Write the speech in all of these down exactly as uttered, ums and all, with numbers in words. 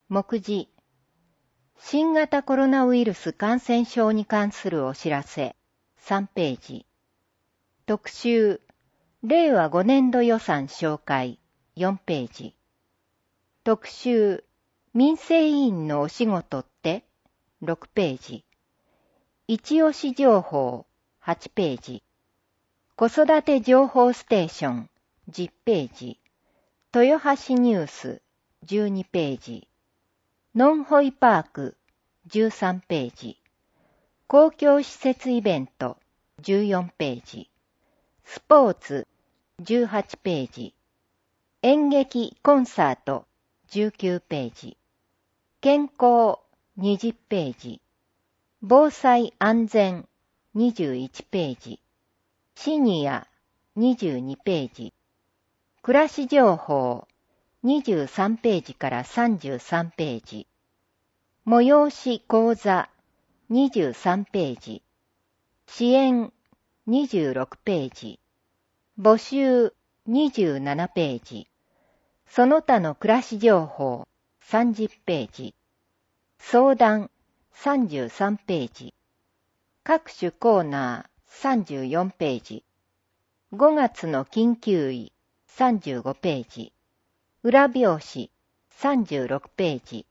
目次、新型コロナウイルス感染症に関するお知らせ、さんページ。特集、れいわごねんど予算紹介、よんページ。特集、民生委員のお仕事って、ろくページ。一押し情報、はちページ。子育て情報ステーション、じゅっページ。豊橋ニュース、じゅうにページ。ノンホイパーク、じゅうさんページ。公共施設イベント、じゅうよんページ。スポーツ、じゅうはちページ。演劇コンサート、じゅうきゅうページ。健康、にじゅっページ。防災安全、にじゅういちページ。シニア、にじゅうにページ。暮らし情報、にじゅうさんページからさんじゅうさんページ。催し講座、にじゅうさんページ。支援、にじゅうろくページ。募集、にじゅうななページ。その他の暮らし情報、さんじゅっページ。相談、さんじゅうさんページ。各種コーナー、さんじゅうよんページ。ごがつの緊急医、さんじゅうごページ。裏表紙、さんじゅうろくページ。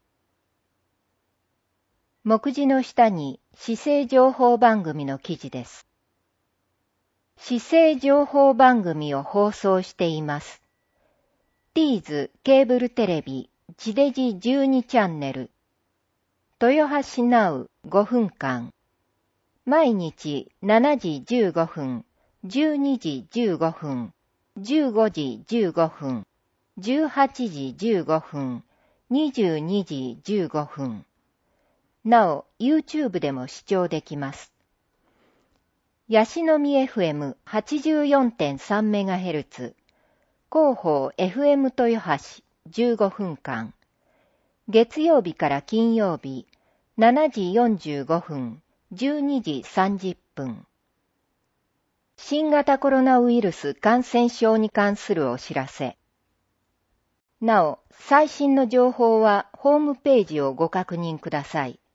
目次の下に、市政情報番組の記事です。市政情報番組を放送しています。ティーズケーブルテレビ、地デジじゅうにチャンネル。豊橋ナウごふんかん。毎日しちじじゅうごふん、じゅうにじじゅうごふん、じゅうごじじゅうごふん、じゅうはちじじゅうごふん、にじゅうにじじゅうごふん。なお、YouTube でも視聴できます。ヤシの実 エフエムはちじゅうよんてんさんメガヘルツ、広報 エフエム 豊橋じゅうごふんかん。月曜日から金曜日、しちじよんじゅうごふん、じゅうにじさんじゅっぷん。新型コロナウイルス感染症に関するお知らせ。なお、最新の情報はホームページをご確認ください。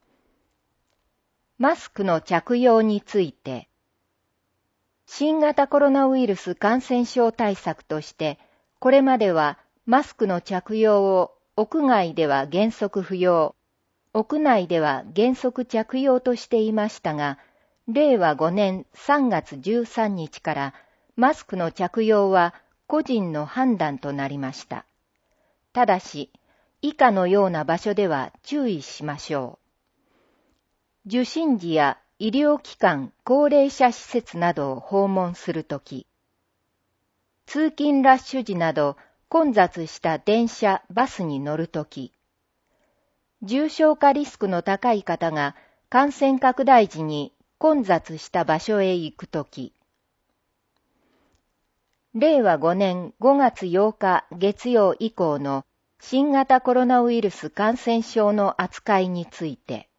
マスクの着用について。新型コロナウイルス感染症対策として、これまではマスクの着用を屋外では原則不要、屋内では原則着用としていましたが、れいわごねんさんがつじゅうさんにちからマスクの着用は個人の判断となりました。ただし、以下のような場所では注意しましょう。受診時や医療機関、高齢者施設などを訪問するとき、通勤ラッシュ時など混雑した電車、バスに乗るとき、重症化リスクの高い方が感染拡大時に混雑した場所へ行くとき、れいわごねんごがつようか月曜以降の新型コロナウイルス感染症の扱いについて、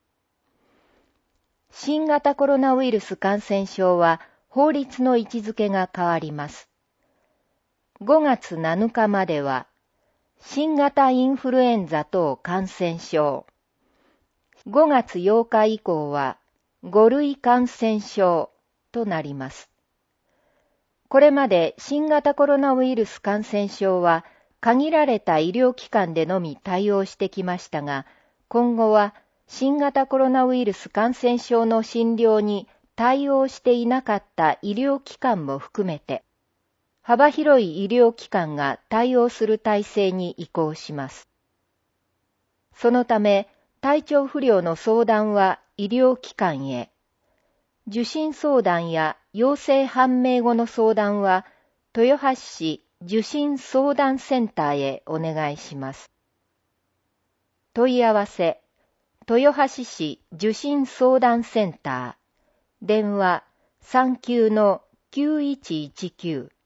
新型コロナウイルス感染症は法律の位置づけが変わります。ごがつなのかまでは、新型インフルエンザ等感染症。ごがつようか以降は、ごるい感染症となります。これまで新型コロナウイルス感染症は、限られた医療機関でのみ対応してきましたが、今後は、新型コロナウイルス感染症の診療に対応していなかった医療機関も含めて、幅広い医療機関が対応する体制に移行します。そのため、体調不良の相談は医療機関へ、受診相談や陽性判明後の相談は、豊橋市受診相談センターへお願いします。問い合わせ、豊橋市受診相談センター、電話 さんきゅうのきゅういちいちきゅう。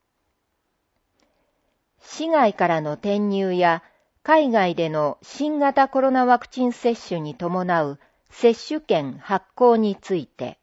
市外からの転入や海外での新型コロナワクチン接種に伴う接種券発行について、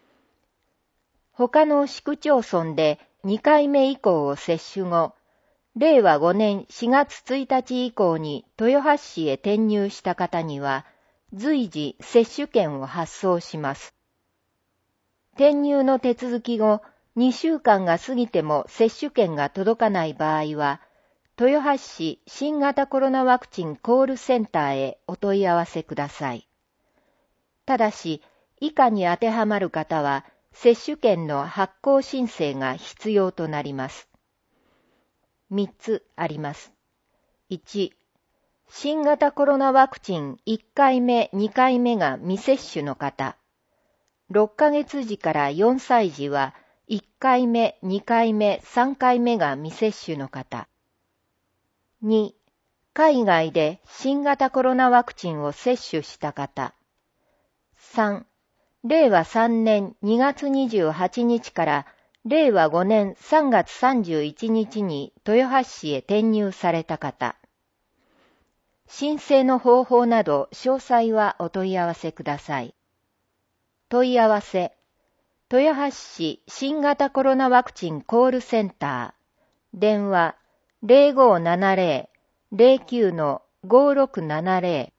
他の市区町村でにかいめ以降を接種後、 れいわごねんしがつついたち以降に豊橋市へ転入した方には、随時接種券を発送します。転入の手続き後、にしゅうかんが過ぎても接種券が届かない場合は、豊橋市新型コロナワクチンコールセンターへお問い合わせください。ただし、以下に当てはまる方は、接種券の発行申請が必要となります。みっつあります。いち、新型コロナワクチンいっかいめ、にかいめが未接種の方。ろっかげつじからよんさい児はいっかいめ、にかいめ、さんかいめが未接種の方。に、海外で新型コロナワクチンを接種した方。さん、れいわさんねんにがつにじゅうはちにちかられいわごねんさんがつさんじゅういちにちに豊橋市へ転入された方。申請の方法など詳細はお問い合わせください。問い合わせ、豊橋市新型コロナワクチンコールセンター、電話 ゼロごーななゼロ ゼロきゅう ごーろくななゼロ。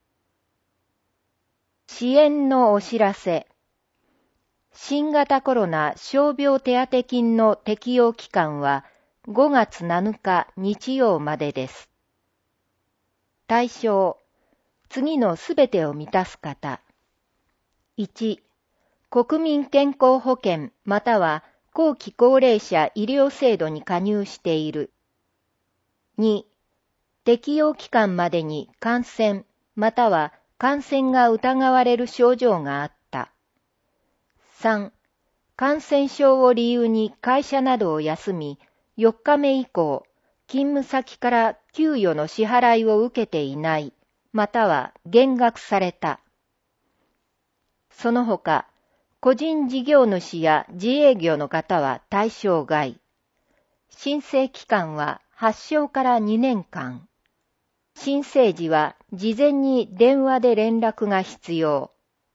支援のお知らせ。新型コロナ傷病手当金の適用期間はごがつなのか日曜までです。対象、次のすべてを満たす方。いち、国民健康保険または後期高齢者医療制度に加入している。に、適用期間までに感染または感染が疑われる症状があった。さん、感染症を理由に会社などを休み、よっかめ以降、勤務先から給与の支払いを受けていない、または減額された。その他、個人事業主や自営業の方は対象外。申請期間は発症からにねんかん。申請時は事前に電話で連絡が必要。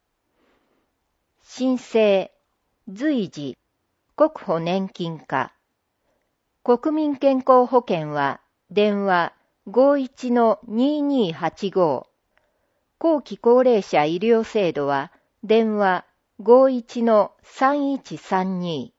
申請、随時、国保年金課。国民健康保険は電話 ごーいちのにーにーはちご。後期高齢者医療制度は電話 ごーいちのさんいちさんに。